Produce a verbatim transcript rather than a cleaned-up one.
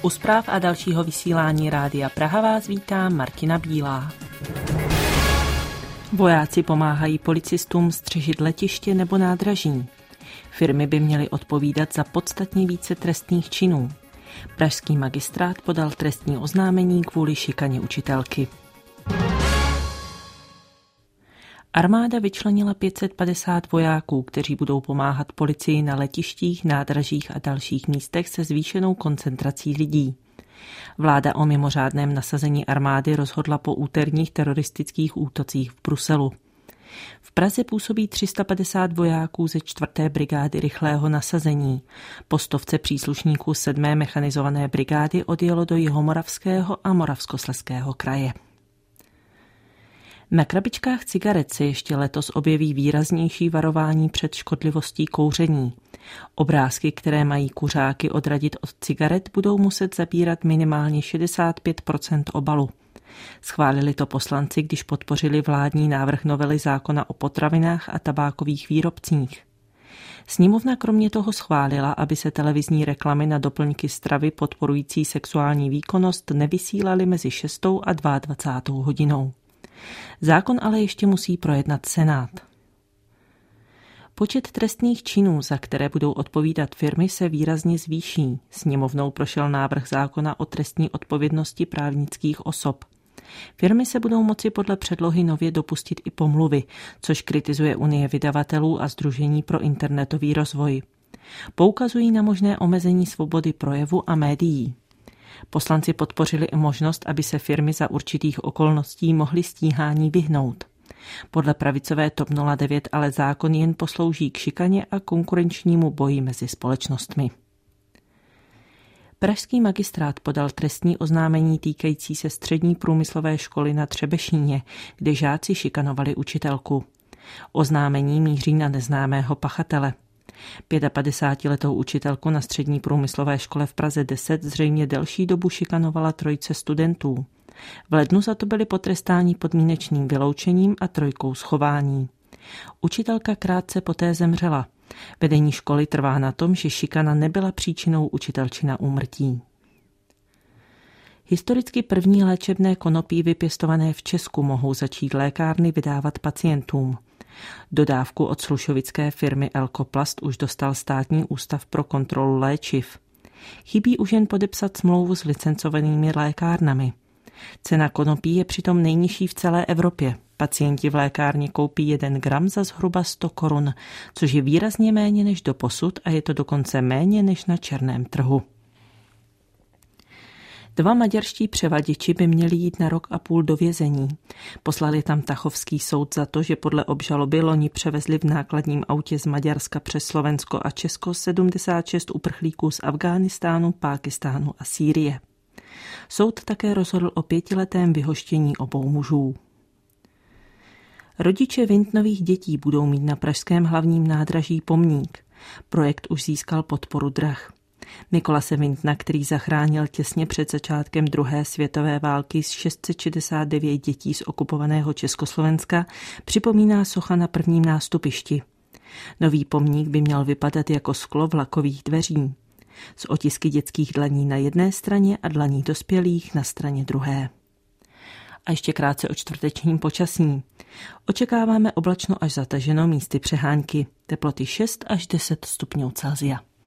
U zpráv a dalšího vysílání Rádia Praha vás vítá Martina Bílá. Vojáci pomáhají policistům střežit letiště nebo nádraží. Firmy by měly odpovídat za podstatně více trestných činů. Pražský magistrát podal trestní oznámení kvůli šikaně učitelky. Armáda vyčlenila pět set padesát vojáků, kteří budou pomáhat policii na letištích, nádražích a dalších místech se zvýšenou koncentrací lidí. Vláda o mimořádném nasazení armády rozhodla po úterních teroristických útocích v Bruselu. V Praze působí tři sta padesát vojáků ze čtvrté brigády rychlého nasazení. Po stovce příslušníků sedmé mechanizované brigády odjelo do Jihomoravského a Moravskoslezského kraje. Na krabičkách cigaret se ještě letos objeví výraznější varování před škodlivostí kouření. Obrázky, které mají kuřáky odradit od cigaret, budou muset zabírat minimálně šedesát pět procent obalu. Schválili to poslanci, když podpořili vládní návrh novely zákona o potravinách a tabákových výrobcích. Sněmovna kromě toho schválila, aby se televizní reklamy na doplňky stravy podporující sexuální výkonnost nevysílaly mezi šestou a dvacátou druhou hodinou. Zákon ale ještě musí projednat Senát. Počet trestných činů, za které budou odpovídat firmy, se výrazně zvýší. Sněmovnou prošel návrh zákona o trestní odpovědnosti právnických osob. Firmy se budou moci podle předlohy nově dopustit i pomluvy, což kritizuje Unie vydavatelů a Sdružení pro internetový rozvoj. Poukazují na možné omezení svobody projevu a médií. Poslanci podpořili i možnost, aby se firmy za určitých okolností mohly stíhání vyhnout. Podle pravicové TOP nula devět ale zákon jen poslouží k šikaně a konkurenčnímu boji mezi společnostmi. Pražský magistrát podal trestní oznámení týkající se střední průmyslové školy na Třebešíně, kde žáci šikanovali učitelku. Oznámení míří na neznámého pachatele. padesátipětiletou učitelku na střední průmyslové škole v Praze deset zřejmě delší dobu šikanovala trojice studentů. V lednu za to byli potrestáni podmínečným vyloučením a trojkou schování. Učitelka krátce poté zemřela. Vedení školy trvá na tom, že šikana nebyla příčinou učitelčina úmrtí. Historicky první léčebné konopí vypěstované v Česku mohou začít lékárny vydávat pacientům. Dodávku od slušovické firmy Elkoplast už dostal Státní ústav pro kontrolu léčiv. Chybí už jen podepsat smlouvu s licencovanými lékárnami. Cena konopí je přitom nejnižší v celé Evropě. Pacienti v lékárně koupí jeden gram za zhruba sto korun, což je výrazně méně než doposud a je to dokonce méně než na černém trhu. Dva maďarští převaděči by měli jít na rok a půl do vězení. Poslali tam tachovský soud za to, že podle obžaloby loni převezli v nákladním autě z Maďarska přes Slovensko a Česko sedmdesát šest uprchlíků z Afghánistánu, Pákistánu a Sýrie. Soud také rozhodl o pětiletém vyhoštění obou mužů. Rodiče Vintnových dětí budou mít na pražském hlavním nádraží pomník. Projekt už získal podporu drah. Nikolase Vintna, který zachránil těsně před začátkem druhé světové války z šest set šedesát devět dětí z okupovaného Československa, připomíná socha na prvním nástupišti. Nový pomník by měl vypadat jako sklo vlakových dveří. S otisky dětských dlaní na jedné straně a dlaní dospělých na straně druhé. A ještě krátce o čtvrtečním počasí. Očekáváme oblačno až zataženo, místy přehánky. Teploty šest až deset stupňů Celsia.